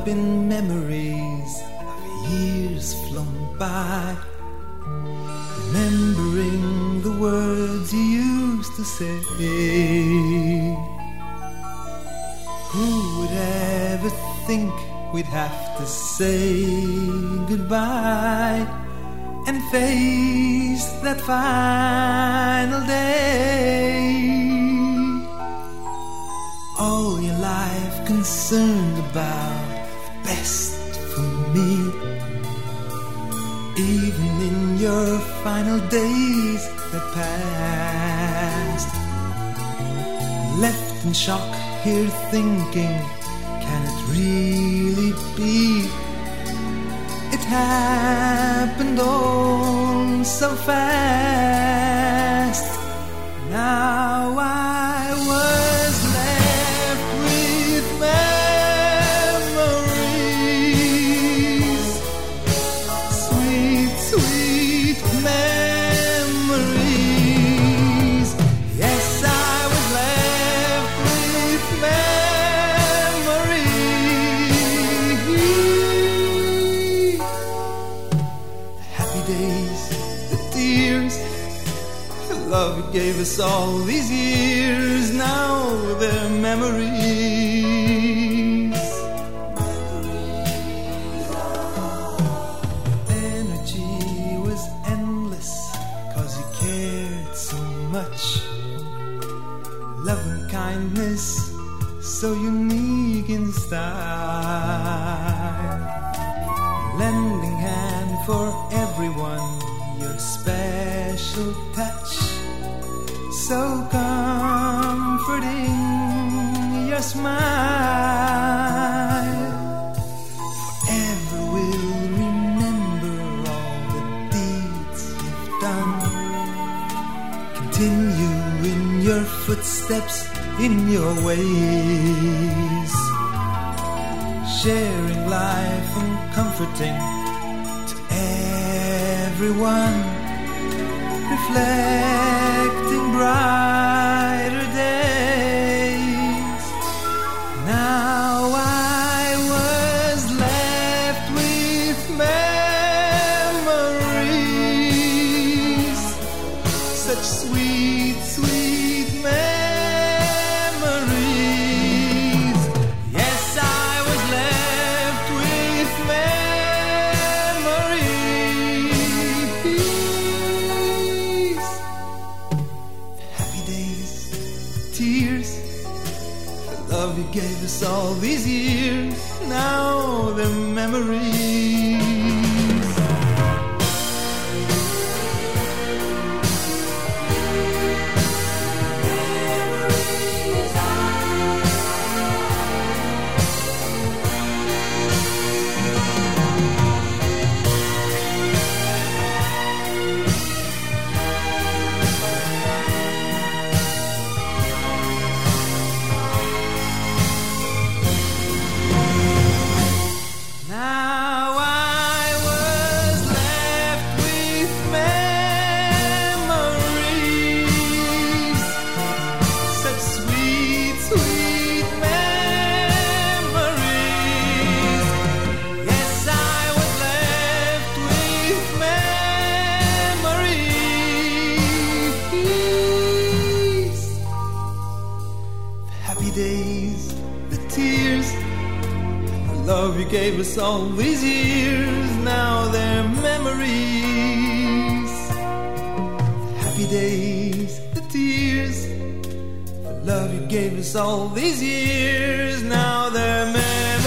in memories of years flown by, remembering the words you used to say. Who would ever think we'd have to say goodbye and face that final day? All your life concerned about the best for me, even in your final days that passed. Left in shock here thinking, can it really be? It happened all so fast. Now I was left with memories, sweet, sweet memories. Yes, I was left with memories. The happy days, the tears, the love you gave us all these years, now they're memories. Energy was endless, 'cause you cared so much. Love and kindness, so unique in style. Lending hand for everyone, your special touch, so comforting, your smile. Forever we'll remember all the deeds you've done. Continue in your footsteps, in your ways, sharing life and comforting to everyone, reflecting brighter days. Now I was left with memories, such sweet, sweet memories. Yes, I was left with memories. Happy days, tears, the love you gave us all these years, now they're memories. Now I was left with memories, such sweet, sweet memories. Yes, I was left with memories. The happy days, the tears, love you gave us all these years, now they're memories. The happy days, the tears, the love you gave us all these years, now they're memories.